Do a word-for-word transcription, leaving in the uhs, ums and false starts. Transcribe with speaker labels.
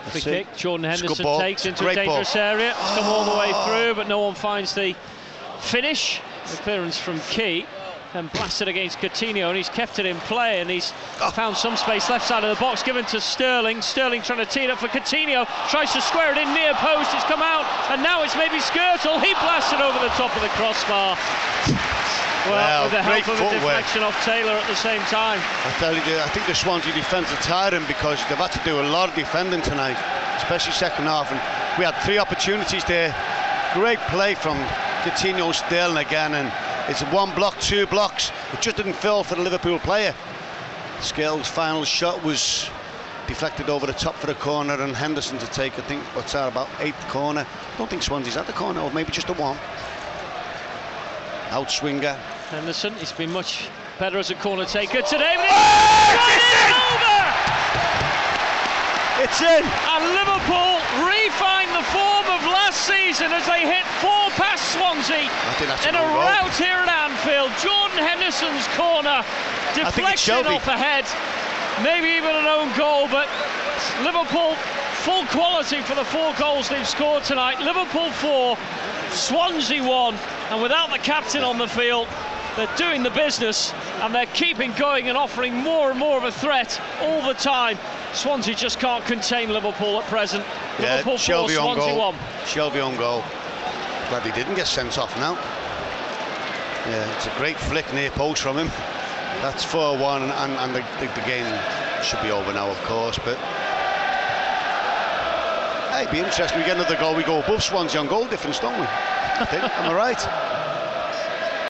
Speaker 1: Free kick, Jordan Henderson takes into
Speaker 2: Great
Speaker 1: a dangerous
Speaker 2: ball.
Speaker 1: area. It's come all the way through, but no one finds the finish. The clearance from Key and blasted against Coutinho, and he's kept it in play, and he's oh. found some space left side of the box, given to Sterling. Sterling trying to tee it up for Coutinho, tries to square it in near post, it's come out, and now it's maybe Skirtle. He blasted over the top of the crossbar. Well,
Speaker 2: well
Speaker 1: with the help of a
Speaker 2: footwork.
Speaker 1: deflection off Taylor at the same time.
Speaker 2: I tell you, I think the Swansea defence are tiring because they've had to do a lot of defending tonight, especially second half, and we had three opportunities there. Great play from Coutinho, Sterling again, and it's one block, two blocks. It just didn't fill for the Liverpool player. Skill's final shot was deflected over the top for the corner, and Henderson to take, I think, what's that, about eighth corner. I don't think Swansea's at the corner, or maybe just a one. Out swinger.
Speaker 1: Henderson, he's been much better as a corner taker today, but
Speaker 2: oh,
Speaker 1: it's,
Speaker 2: it's
Speaker 1: over!
Speaker 2: It's in!
Speaker 1: And Liverpool re-find the form of last season as they hit four past Swansea in a rout here at Anfield. Jordan Henderson's corner, deflection off ahead, maybe even an own goal, but Liverpool full quality for the four goals they've scored tonight. Liverpool four, Swansea one, and without the captain on the field, they're doing the business and they're keeping going and offering more and more of a threat all the time. Swansea just can't contain Liverpool at present.
Speaker 2: Yeah,
Speaker 1: Liverpool
Speaker 2: Shelby
Speaker 1: four,
Speaker 2: on
Speaker 1: Swansea
Speaker 2: goal.
Speaker 1: one.
Speaker 2: Shelby on goal. Glad he didn't get sent off now. Yeah, it's a great flick near post from him. That's four one, and, and, and the, the, the game should be over now, of course, but hey, it'd be interesting. We get another goal, we go above Swansea on goal difference, don't we? I think, am I right?